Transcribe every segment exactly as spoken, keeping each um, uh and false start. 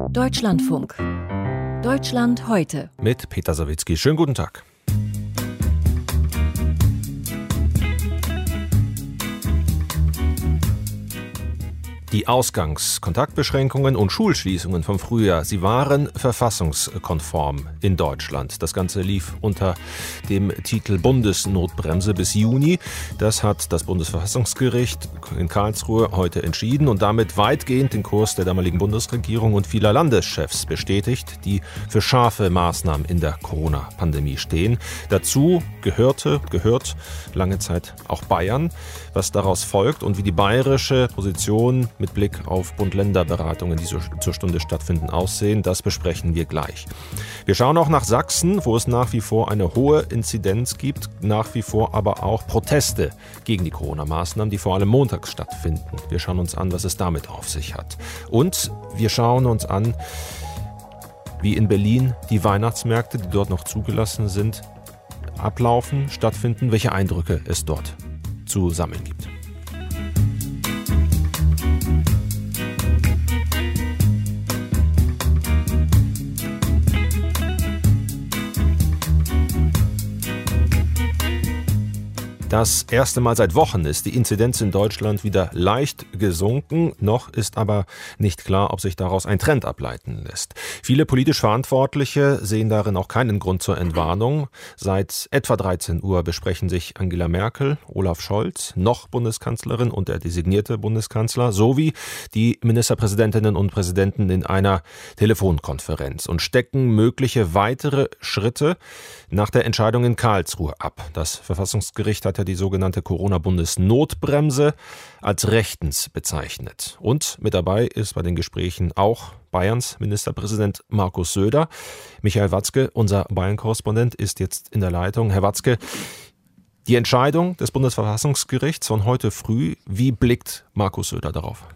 Deutschlandfunk. Deutschland heute. Mit Peter Sawicki. Schönen guten Tag. Die Ausgangs-, Kontaktbeschränkungen und Schulschließungen vom Frühjahr, sie waren verfassungskonform in Deutschland. Das Ganze lief unter dem Titel Bundesnotbremse bis Juni. Das hat das Bundesverfassungsgericht in Karlsruhe heute entschieden und damit weitgehend den Kurs der damaligen Bundesregierung und vieler Landeschefs bestätigt, die für scharfe Maßnahmen in der Corona-Pandemie stehen. Dazu gehörte, gehört lange Zeit auch Bayern. Was daraus folgt und wie die bayerische Position mit Blick auf Bund-Länder-Beratungen, die so zur Stunde stattfinden, aussehen, das besprechen wir gleich. Wir schauen auch nach Sachsen, wo es nach wie vor eine hohe Inzidenz gibt, nach wie vor aber auch Proteste gegen die Corona-Maßnahmen, die vor allem montags stattfinden. Wir schauen uns an, was es damit auf sich hat. Und wir schauen uns an, wie in Berlin die Weihnachtsmärkte, die dort noch zugelassen sind, ablaufen, stattfinden, welche Eindrücke es dort zu sammeln gibt. Das erste Mal seit Wochen ist die Inzidenz in Deutschland wieder leicht gesunken. Noch ist aber nicht klar, ob sich daraus ein Trend ableiten lässt. Viele politisch Verantwortliche sehen darin auch keinen Grund zur Entwarnung. Seit etwa dreizehn Uhr besprechen sich Angela Merkel, Olaf Scholz, noch Bundeskanzlerin und der designierte Bundeskanzler sowie die Ministerpräsidentinnen und Präsidenten in einer Telefonkonferenz und stecken mögliche weitere Schritte nach der Entscheidung in Karlsruhe ab. Das Verfassungsgericht hat ja die sogenannte Corona-Bundesnotbremse als rechtens bezeichnet. Und mit dabei ist bei den Gesprächen auch Bayerns Ministerpräsident Markus Söder. Michael Watzke, unser Bayern-Korrespondent, ist jetzt in der Leitung. Herr Watzke, die Entscheidung des Bundesverfassungsgerichts von heute früh, wie blickt Markus Söder darauf?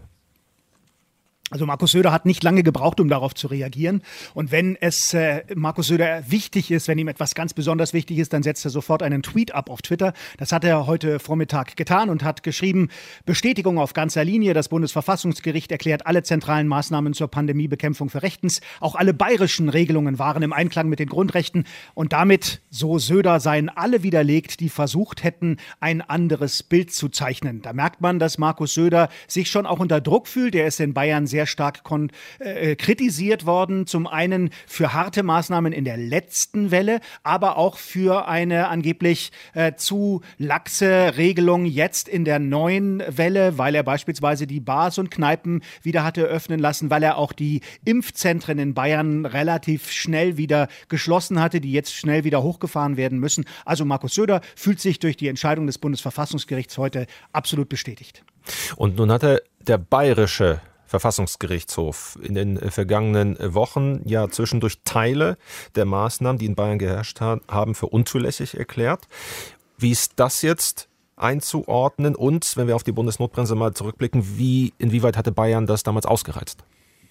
Also Markus Söder hat nicht lange gebraucht, um darauf zu reagieren. Und wenn es äh, Markus Söder wichtig ist, wenn ihm etwas ganz besonders wichtig ist, dann setzt er sofort einen Tweet ab auf Twitter. Das hat er heute Vormittag getan und hat geschrieben: Bestätigung auf ganzer Linie. Das Bundesverfassungsgericht erklärt alle zentralen Maßnahmen zur Pandemiebekämpfung für rechtens. Auch alle bayerischen Regelungen waren im Einklang mit den Grundrechten. Und damit, so Söder, seien alle widerlegt, die versucht hätten, ein anderes Bild zu zeichnen. Da merkt man, dass Markus Söder sich schon auch unter Druck fühlt. Er ist in Bayern sehr sehr stark kon- äh, kritisiert worden. Zum einen für harte Maßnahmen in der letzten Welle, aber auch für eine angeblich äh, zu laxe Regelung jetzt in der neuen Welle, weil er beispielsweise die Bars und Kneipen wieder hatte öffnen lassen, weil er auch die Impfzentren in Bayern relativ schnell wieder geschlossen hatte, die jetzt schnell wieder hochgefahren werden müssen. Also Markus Söder fühlt sich durch die Entscheidung des Bundesverfassungsgerichts heute absolut bestätigt. Und nun hatte der bayerische Verfassungsgerichtshof in den vergangenen Wochen ja zwischendurch Teile der Maßnahmen, die in Bayern geherrscht haben, für unzulässig erklärt. Wie ist das jetzt einzuordnen? Und wenn wir auf die Bundesnotbremse mal zurückblicken, wie, inwieweit hatte Bayern das damals ausgereizt?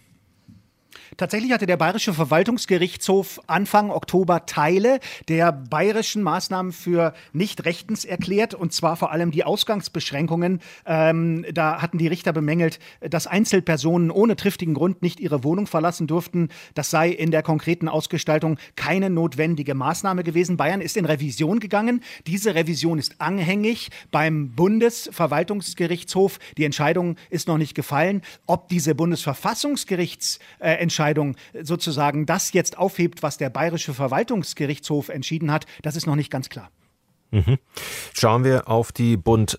Tatsächlich hatte der Bayerische Verwaltungsgerichtshof Anfang Oktober Teile der bayerischen Maßnahmen für nicht rechtens erklärt, und zwar vor allem die Ausgangsbeschränkungen. Ähm, da hatten die Richter bemängelt, dass Einzelpersonen ohne triftigen Grund nicht ihre Wohnung verlassen durften. Das sei in der konkreten Ausgestaltung keine notwendige Maßnahme gewesen. Bayern ist in Revision gegangen. Diese Revision ist anhängig beim Bundesverwaltungsgerichtshof. Die Entscheidung ist noch nicht gefallen. Ob diese Bundesverfassungsgerichtsentscheidung sozusagen das jetzt aufhebt, was der Bayerische Verwaltungsgerichtshof entschieden hat, das ist noch nicht ganz klar. Mhm. Schauen wir auf die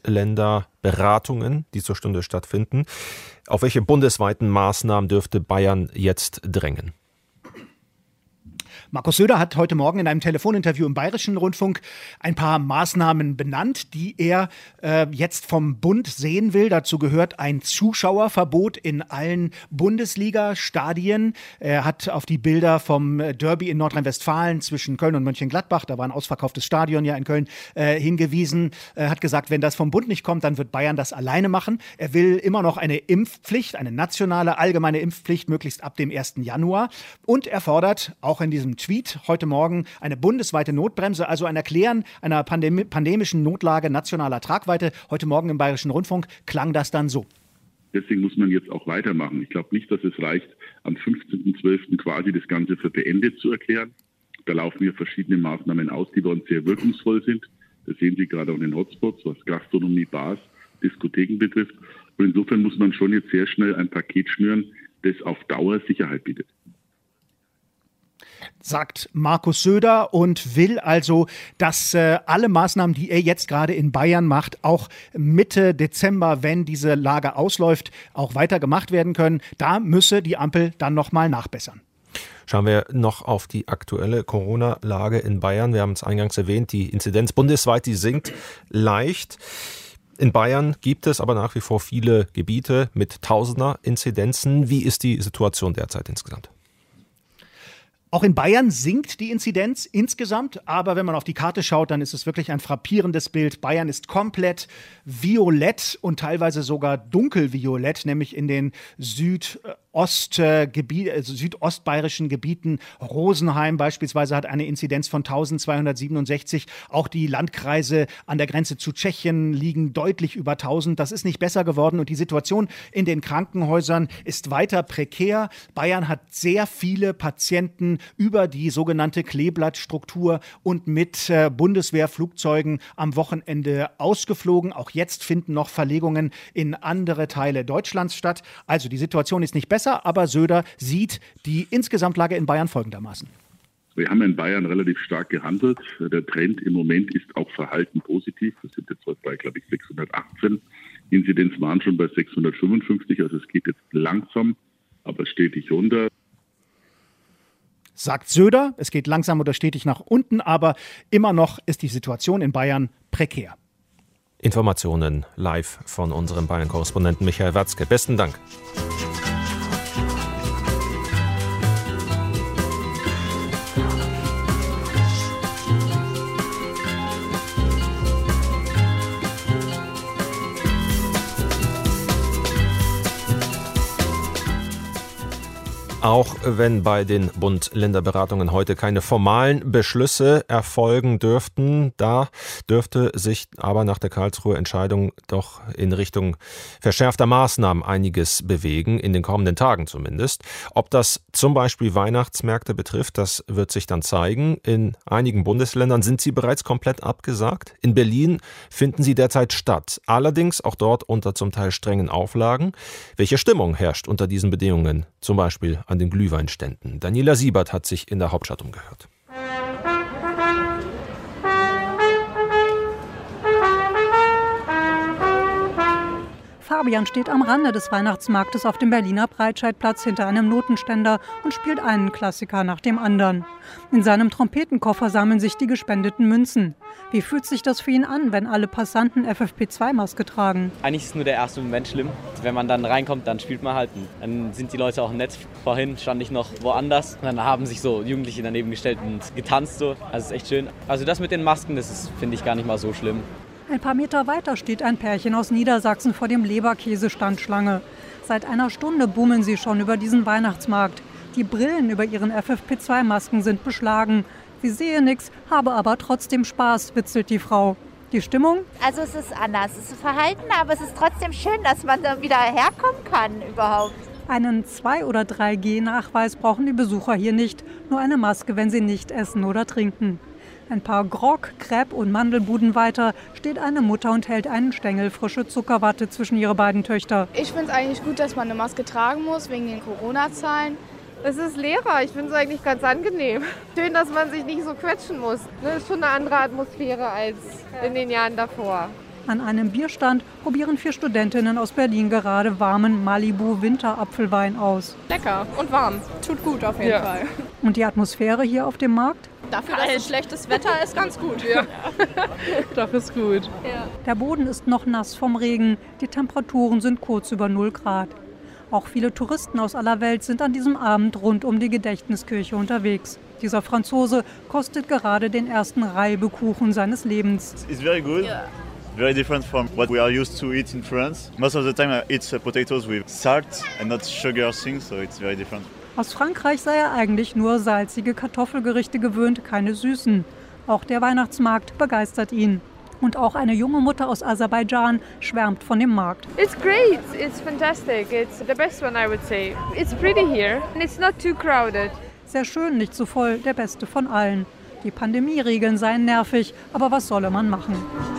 Bund-Länder-Beratungen, die zur Stunde stattfinden. Auf welche bundesweiten Maßnahmen dürfte Bayern jetzt drängen? Markus Söder hat heute Morgen in einem Telefoninterview im Bayerischen Rundfunk ein paar Maßnahmen benannt, die er äh, jetzt vom Bund sehen will. Dazu gehört ein Zuschauerverbot in allen Bundesliga-Stadien. Er hat auf die Bilder vom Derby in Nordrhein-Westfalen zwischen Köln und Mönchengladbach, da war ein ausverkauftes Stadion ja in Köln, äh, hingewiesen. Er hat gesagt, wenn das vom Bund nicht kommt, dann wird Bayern das alleine machen. Er will immer noch eine Impfpflicht, eine nationale allgemeine Impfpflicht, möglichst ab dem ersten Januar. Und er fordert auch in diesem Tweet heute Morgen eine bundesweite Notbremse, also ein Erklären einer Pandem- pandemischen Notlage nationaler Tragweite. Heute Morgen im Bayerischen Rundfunk klang das dann so. Deswegen muss man jetzt auch weitermachen. Ich glaube nicht, dass es reicht, am fünfzehnten zwölften quasi das Ganze für beendet zu erklären. Da laufen wir verschiedene Maßnahmen aus, die bei uns sehr wirkungsvoll sind. Das sehen Sie gerade auch in den Hotspots, was Gastronomie, Bars, Diskotheken betrifft. Und insofern muss man schon jetzt sehr schnell ein Paket schnüren, das auf Dauer Sicherheit bietet. Sagt Markus Söder und will also, dass äh, alle Maßnahmen, die er jetzt gerade in Bayern macht, auch Mitte Dezember, wenn diese Lage ausläuft, auch weiter gemacht werden können. Da müsse die Ampel dann nochmal nachbessern. Schauen wir noch auf die aktuelle Corona-Lage in Bayern. Wir haben es eingangs erwähnt, die Inzidenz bundesweit, die sinkt leicht. In Bayern gibt es aber nach wie vor viele Gebiete mit Tausender-Inzidenzen. Wie ist die Situation derzeit insgesamt? Auch in Bayern sinkt die Inzidenz insgesamt, aber wenn man auf die Karte schaut, dann ist es wirklich ein frappierendes Bild. Bayern ist komplett violett und teilweise sogar dunkelviolett, nämlich in den Südostgebieten, also südostbayerischen Gebieten. Rosenheim beispielsweise hat eine Inzidenz von eintausendzweihundertsiebenundsechzig. Auch die Landkreise an der Grenze zu Tschechien liegen deutlich über tausend. Das ist nicht besser geworden und die Situation in den Krankenhäusern ist weiter prekär. Bayern hat sehr viele Patienten über die sogenannte Kleeblattstruktur und mit äh, Bundeswehrflugzeugen am Wochenende ausgeflogen. Auch jetzt finden noch Verlegungen in andere Teile Deutschlands statt. Also die Situation ist nicht besser, aber Söder sieht die Insgesamtlage in Bayern folgendermaßen. Wir haben in Bayern relativ stark gehandelt. Der Trend im Moment ist auch verhalten positiv. Wir sind jetzt heute bei, glaube ich, sechshundertachtzehn. Die Inzidenz waren schon bei sechshundertfünfundfünfzig. Also es geht jetzt langsam, aber stetig runter. Sagt Söder, es geht langsam oder stetig nach unten, aber immer noch ist die Situation in Bayern prekär. Informationen live von unserem Bayern-Korrespondenten Michael Watzke. Besten Dank. Auch wenn bei den Bund-Länder-Beratungen heute keine formalen Beschlüsse erfolgen dürften, da dürfte sich aber nach der Karlsruher Entscheidung doch in Richtung verschärfter Maßnahmen einiges bewegen, in den kommenden Tagen zumindest. Ob das zum Beispiel Weihnachtsmärkte betrifft, das wird sich dann zeigen. In einigen Bundesländern sind sie bereits komplett abgesagt. In Berlin finden sie derzeit statt, allerdings auch dort unter zum Teil strengen Auflagen. Welche Stimmung herrscht unter diesen Bedingungen, zum Beispiel an den Glühweinständen? Daniela Siebert hat sich in der Hauptstadt umgehört. Fabian steht am Rande des Weihnachtsmarktes auf dem Berliner Breitscheidplatz hinter einem Notenständer und spielt einen Klassiker nach dem anderen. In seinem Trompetenkoffer sammeln sich die gespendeten Münzen. Wie fühlt sich das für ihn an, wenn alle Passanten F F P zwei Maske tragen? Eigentlich ist nur der erste Moment schlimm. Wenn man dann reinkommt, dann spielt man halt. Dann sind die Leute auch nett. Vorhin stand ich noch woanders. Und dann haben sich so Jugendliche daneben gestellt und getanzt. So. Also ist echt schön. Also das mit den Masken, das ist, finde ich, gar nicht mal so schlimm. Ein paar Meter weiter steht ein Pärchen aus Niedersachsen vor dem Leberkäse-Standschlange. Seit einer Stunde bummeln sie schon über diesen Weihnachtsmarkt. Die Brillen über ihren F F P zwei Masken sind beschlagen. Sie sehe nichts, habe aber trotzdem Spaß, witzelt die Frau. Die Stimmung? Also es ist anders, es ist verhalten, aber es ist trotzdem schön, dass man da wieder herkommen kann überhaupt. Einen zwei- oder drei G Nachweis brauchen die Besucher hier nicht. Nur eine Maske, wenn sie nicht essen oder trinken. Ein paar Grog, Crepe und Mandelbuden weiter steht eine Mutter und hält einen Stängel frische Zuckerwatte zwischen ihre beiden Töchter. Ich finde es eigentlich gut, dass man eine Maske tragen muss, wegen den Corona-Zahlen. Es ist leerer, ich finde es eigentlich ganz angenehm. Schön, dass man sich nicht so quetschen muss. Das ist schon eine andere Atmosphäre als in den Jahren davor. An einem Bierstand probieren vier Studentinnen aus Berlin gerade warmen Malibu-Winterapfelwein aus. Lecker und warm, tut gut auf jeden ja. Fall. Und die Atmosphäre hier auf dem Markt? Dafür, dass es schlechtes Wetter ist, ganz gut. Ja. Dafür ist gut. Ja. Der Boden ist noch nass vom Regen, die Temperaturen sind kurz über null Grad. Auch viele Touristen aus aller Welt sind an diesem Abend rund um die Gedächtniskirche unterwegs. Dieser Franzose kostet gerade den ersten Reibekuchen seines Lebens. It's very good. Yeah. Very different from what we are used to eat in France. Most of the time I eat potatoes with salt and not sugar things, so it's very different. Aus Frankreich sei er eigentlich nur salzige Kartoffelgerichte gewöhnt, keine süßen. Auch der Weihnachtsmarkt begeistert ihn. Und auch eine junge Mutter aus Aserbaidschan schwärmt von dem Markt. It's great, it's fantastic, it's the best one I would say. It's pretty here and it's not too crowded. Sehr schön, nicht zu voll, der beste von allen. Die Pandemieregeln seien nervig, aber was solle man machen?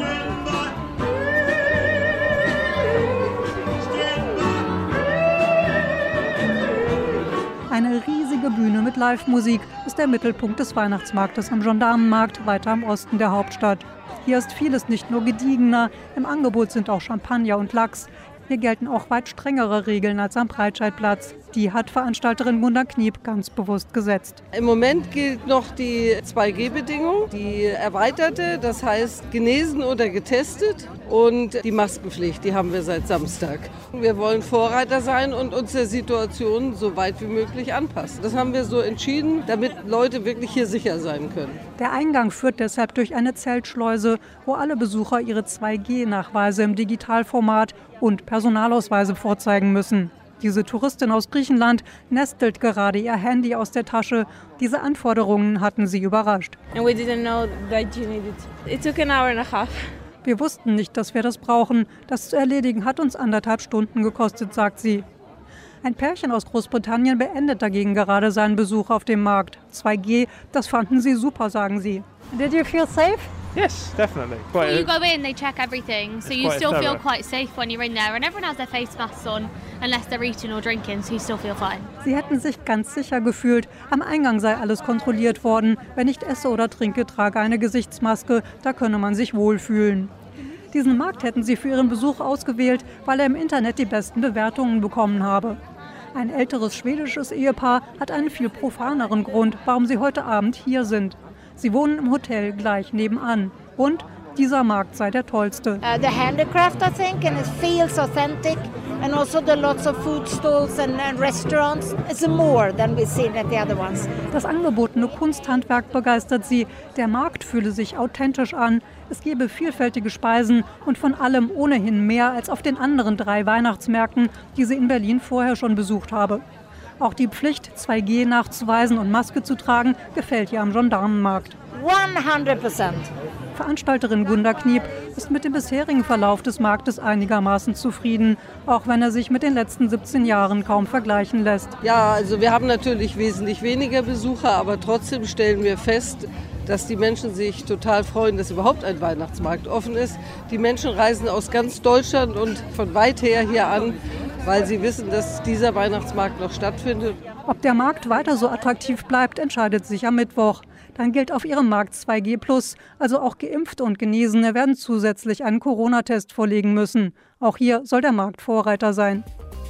Eine riesige Bühne mit Live-Musik ist der Mittelpunkt des Weihnachtsmarktes am Gendarmenmarkt, weiter im Osten der Hauptstadt. Hier ist vieles nicht nur gediegener, im Angebot sind auch Champagner und Lachs. Hier gelten auch weit strengere Regeln als am Breitscheidplatz. Die hat Veranstalterin Gunda Kniep ganz bewusst gesetzt. Im Moment gilt noch die zwei G Bedingung, die erweiterte, das heißt genesen oder getestet, und die Maskenpflicht, die haben wir seit Samstag. Wir wollen Vorreiter sein und uns der Situation so weit wie möglich anpassen. Das haben wir so entschieden, damit Leute wirklich hier sicher sein können. Der Eingang führt deshalb durch eine Zeltschleuse, wo alle Besucher ihre zwei G Nachweise im Digitalformat und Personalausweise vorzeigen müssen. Diese Touristin aus Griechenland nestelt gerade ihr Handy aus der Tasche. Diese Anforderungen hatten sie überrascht. And we didn't know that you needed it. It took an hour and a half. Wir wussten nicht, dass wir das brauchen. Das zu erledigen hat uns anderthalb Stunden gekostet, sagt sie. Ein Pärchen aus Großbritannien beendet dagegen gerade seinen Besuch auf dem Markt. zwei G, das fanden sie super, sagen sie. Did you feel safe? Yes, definitely. Quite Before you go in, they check everything, so you still feel quite safe when you're in there. And everyone has their face masks on, unless they're eating or drinking, so you still feel fine. Sie hätten sich ganz sicher gefühlt. Am Eingang sei alles kontrolliert worden. Wer nicht esse oder trinke, trage eine Gesichtsmaske. Da könne man sich wohlfühlen. Diesen Markt hätten sie für ihren Besuch ausgewählt, weil er im Internet die besten Bewertungen bekommen habe. Ein älteres schwedisches Ehepaar hat einen viel profaneren Grund, warum sie heute Abend hier sind. Sie wohnen im Hotel gleich nebenan. Und dieser Markt sei der tollste. Uh, the handicraft, I think, and it feels authentic. And also the lots of food stalls and, and restaurants. It's more than we've seen at the other ones. Das angebotene Kunsthandwerk begeistert sie. Der Markt fühle sich authentisch an. Es gebe vielfältige Speisen und von allem ohnehin mehr als auf den anderen drei Weihnachtsmärkten, die sie in Berlin vorher schon besucht habe. Auch die Pflicht, zwei G nachzuweisen und Maske zu tragen, gefällt ihr am Gendarmenmarkt. hundert Prozent. Veranstalterin Gunda Kniep ist mit dem bisherigen Verlauf des Marktes einigermaßen zufrieden, auch wenn er sich mit den letzten siebzehn Jahren kaum vergleichen lässt. Ja, also wir haben natürlich wesentlich weniger Besucher, aber trotzdem stellen wir fest, dass die Menschen sich total freuen, dass überhaupt ein Weihnachtsmarkt offen ist. Die Menschen reisen aus ganz Deutschland und von weit her hier an, weil sie wissen, dass dieser Weihnachtsmarkt noch stattfindet. Ob der Markt weiter so attraktiv bleibt, entscheidet sich am Mittwoch. Dann gilt auf ihrem Markt zwei G plus, also auch Geimpfte und Genesene werden zusätzlich einen Corona-Test vorlegen müssen. Auch hier soll der Markt Vorreiter sein.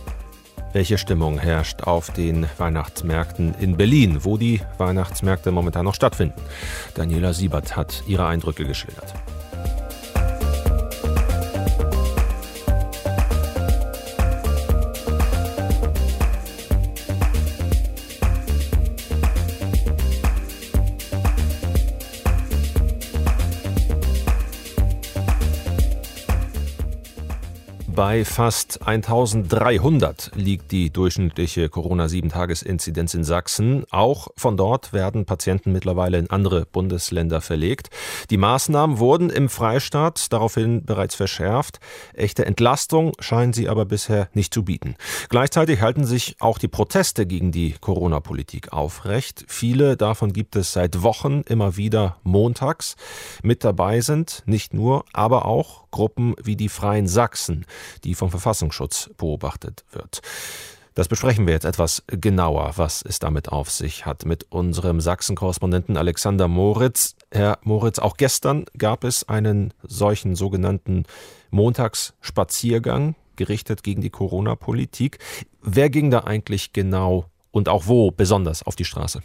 Welche Stimmung herrscht auf den Weihnachtsmärkten in Berlin, wo die Weihnachtsmärkte momentan noch stattfinden? Daniela Siebert hat ihre Eindrücke geschildert. Bei fast eintausenddreihundert liegt die durchschnittliche Corona-sieben-Tages-Inzidenz in Sachsen. Auch von dort werden Patienten mittlerweile in andere Bundesländer verlegt. Die Maßnahmen wurden im Freistaat daraufhin bereits verschärft. Echte Entlastung scheinen sie aber bisher nicht zu bieten. Gleichzeitig halten sich auch die Proteste gegen die Corona-Politik aufrecht. Viele davon gibt es seit Wochen immer wieder montags. Mit dabei sind nicht nur, aber auch Gruppen wie die Freien Sachsen, die vom Verfassungsschutz beobachtet wird. Das besprechen wir jetzt etwas genauer, was es damit auf sich hat, mit unserem Sachsen-Korrespondenten Alexander Moritz. Herr Moritz, auch gestern gab es einen solchen sogenannten Montagsspaziergang, gerichtet gegen die Corona-Politik. Wer ging da eigentlich genau und auch wo besonders auf die Straße?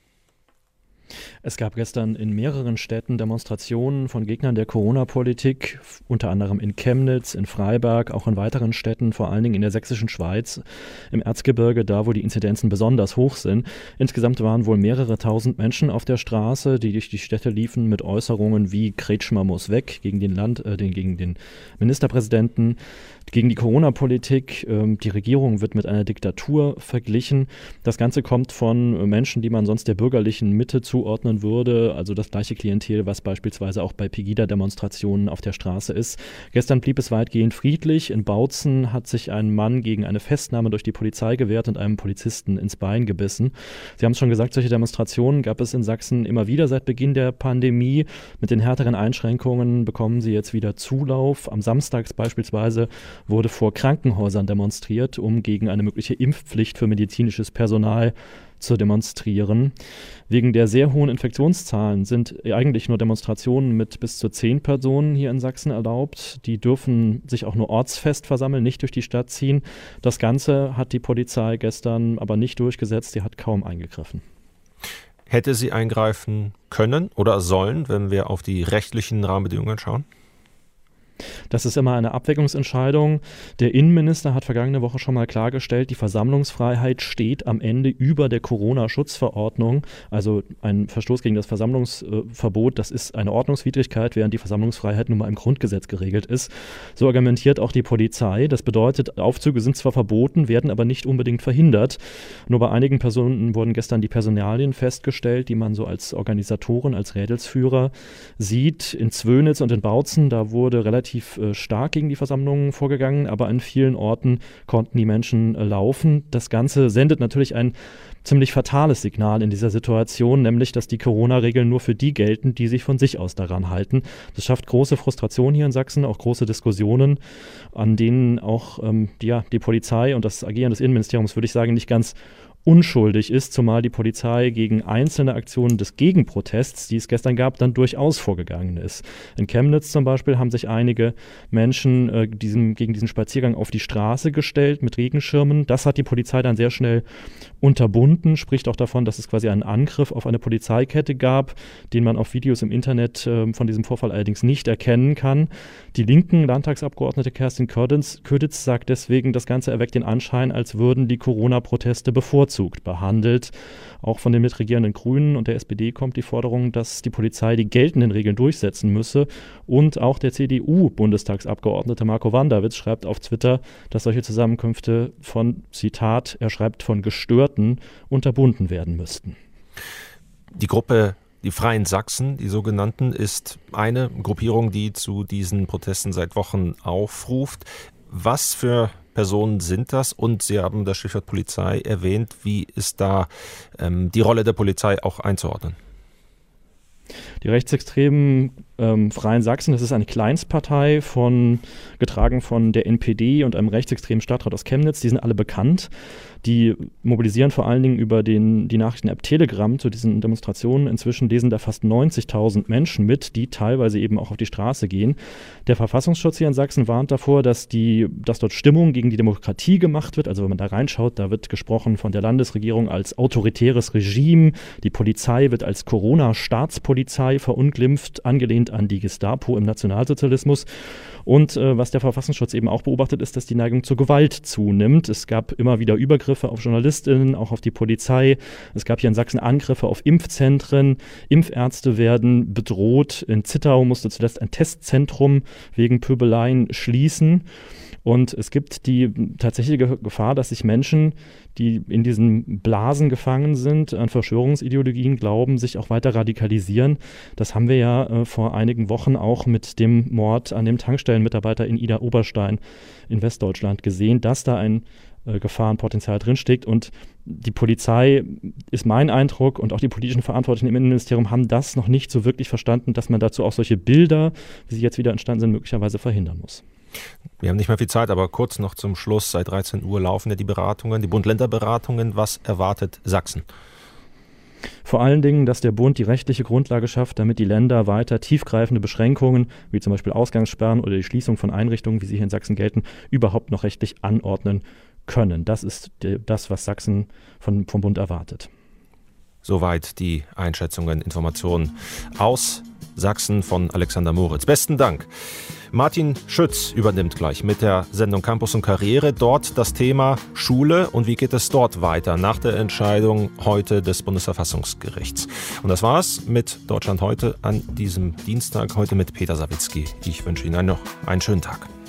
Es gab gestern in mehreren Städten Demonstrationen von Gegnern der Corona-Politik, unter anderem in Chemnitz, in Freiberg, auch in weiteren Städten, vor allen Dingen in der sächsischen Schweiz, im Erzgebirge, da wo die Inzidenzen besonders hoch sind. Insgesamt waren wohl mehrere tausend Menschen auf der Straße, die durch die Städte liefen mit Äußerungen wie Kretschmer muss weg gegen den Land, äh, den, gegen den Ministerpräsidenten, gegen die Corona-Politik. Ähm, die Regierung wird mit einer Diktatur verglichen. Das Ganze kommt von Menschen, die man sonst der bürgerlichen Mitte zuordnen anführen würde, also das gleiche Klientel, was beispielsweise auch bei Pegida-Demonstrationen auf der Straße ist. Gestern blieb es weitgehend friedlich. In Bautzen hat sich ein Mann gegen eine Festnahme durch die Polizei gewehrt und einem Polizisten ins Bein gebissen. Sie haben es schon gesagt, solche Demonstrationen gab es in Sachsen immer wieder seit Beginn der Pandemie. Mit den härteren Einschränkungen bekommen sie jetzt wieder Zulauf. Am Samstag beispielsweise wurde vor Krankenhäusern demonstriert, um gegen eine mögliche Impfpflicht für medizinisches Personal zu demonstrieren. Wegen der sehr hohen Infektionszahlen sind eigentlich nur Demonstrationen mit bis zu zehn Personen hier in Sachsen erlaubt. Die dürfen sich auch nur ortsfest versammeln, nicht durch die Stadt ziehen. Das Ganze hat die Polizei gestern aber nicht durchgesetzt. Sie hat kaum eingegriffen. Hätte sie eingreifen können oder sollen, wenn wir auf die rechtlichen Rahmenbedingungen schauen? Das ist immer eine Abwägungsentscheidung. Der Innenminister hat vergangene Woche schon mal klargestellt, die Versammlungsfreiheit steht am Ende über der Corona-Schutzverordnung. Also ein Verstoß gegen das Versammlungsverbot, das ist eine Ordnungswidrigkeit, während die Versammlungsfreiheit nun mal im Grundgesetz geregelt ist. So argumentiert auch die Polizei. Das bedeutet, Aufzüge sind zwar verboten, werden aber nicht unbedingt verhindert. Nur bei einigen Personen wurden gestern die Personalien festgestellt, die man so als Organisatoren, als Rädelsführer sieht. In Zwönitz und in Bautzen, da wurde relativ relativ äh, stark gegen die Versammlungen vorgegangen, aber an vielen Orten konnten die Menschen äh, laufen. Das Ganze sendet natürlich ein ziemlich fatales Signal in dieser Situation, nämlich, dass die Corona-Regeln nur für die gelten, die sich von sich aus daran halten. Das schafft große Frustration hier in Sachsen, auch große Diskussionen, an denen auch ähm, die, ja, die Polizei und das Agieren des Innenministeriums, würde ich sagen, nicht ganz unschuldig ist, zumal die Polizei gegen einzelne Aktionen des Gegenprotests, die es gestern gab, dann durchaus vorgegangen ist. In Chemnitz zum Beispiel haben sich einige Menschen äh, diesem, gegen diesen Spaziergang auf die Straße gestellt mit Regenschirmen. Das hat die Polizei dann sehr schnell unterbunden, spricht auch davon, dass es quasi einen Angriff auf eine Polizeikette gab, den man auf Videos im Internet äh, von diesem Vorfall allerdings nicht erkennen kann. Die linken Landtagsabgeordnete Kerstin Köditz, Köditz sagt deswegen, das Ganze erweckt den Anschein, als würden die Corona-Proteste bevorzugt behandelt. Auch von den mitregierenden Grünen und der S P D kommt die Forderung, dass die Polizei die geltenden Regeln durchsetzen müsse. Und auch der C D U-Bundestagsabgeordnete Marco Wanderwitz schreibt auf Twitter, dass solche Zusammenkünfte von, Zitat, er schreibt, von Gestörten unterbunden werden müssten. Die Gruppe Die Freien Sachsen, die sogenannten, ist eine Gruppierung, die zu diesen Protesten seit Wochen aufruft. Was für Personen sind das? Und Sie haben das Stichwort Polizei erwähnt. Wie ist da ähm, die Rolle der Polizei auch einzuordnen? Die rechtsextremen ähm, Freien Sachsen, das ist eine Kleinstpartei, von, getragen von der N P D und einem rechtsextremen Stadtrat aus Chemnitz. Die sind alle bekannt. Die mobilisieren vor allen Dingen über den, die Nachrichten-App Telegram zu diesen Demonstrationen. Inzwischen lesen da fast neunzigtausend Menschen mit, die teilweise eben auch auf die Straße gehen. Der Verfassungsschutz hier in Sachsen warnt davor, dass, die, dass dort Stimmung gegen die Demokratie gemacht wird. Also wenn man da reinschaut, da wird gesprochen von der Landesregierung als autoritäres Regime. Die Polizei wird als Corona-Staatspolizei verunglimpft, angelehnt an die Gestapo im Nationalsozialismus. Und äh, was der Verfassungsschutz eben auch beobachtet, ist, dass die Neigung zur Gewalt zunimmt. Es gab immer wieder Übergriffe auf JournalistInnen, auch auf die Polizei. Es gab hier in Sachsen Angriffe auf Impfzentren. Impfärzte werden bedroht. In Zittau musste zuletzt ein Testzentrum wegen Pöbeleien schließen. Und es gibt die tatsächliche Gefahr, dass sich Menschen, die in diesen Blasen gefangen sind, an Verschwörungsideologien glauben, sich auch weiter radikalisieren. Das haben wir ja äh, vor einigen Wochen auch mit dem Mord an dem Tankstellenmitarbeiter in Idar-Oberstein in Westdeutschland gesehen, dass da ein äh, Gefahrenpotenzial drinsteckt. Und die Polizei, ist mein Eindruck, und auch die politischen Verantwortlichen im Innenministerium haben das noch nicht so wirklich verstanden, dass man dazu auch solche Bilder, wie sie jetzt wieder entstanden sind, möglicherweise verhindern muss. Wir haben nicht mehr viel Zeit, aber kurz noch zum Schluss. Seit dreizehn Uhr laufen ja die Beratungen, die Bund-Länder-Beratungen. Was erwartet Sachsen? Vor allen Dingen, dass der Bund die rechtliche Grundlage schafft, damit die Länder weiter tiefgreifende Beschränkungen, wie zum Beispiel Ausgangssperren oder die Schließung von Einrichtungen, wie sie hier in Sachsen gelten, überhaupt noch rechtlich anordnen können. Das ist das, was Sachsen von, vom Bund erwartet. Soweit die Einschätzungen, Informationen aus Sachsen von Alexander Moritz. Besten Dank. Martin Schütz übernimmt gleich mit der Sendung Campus und Karriere. Dort das Thema Schule und wie geht es dort weiter nach der Entscheidung heute des Bundesverfassungsgerichts. Und das war's mit Deutschland heute an diesem Dienstag. Heute mit Peter Sawicki. Ich wünsche Ihnen noch einen schönen Tag.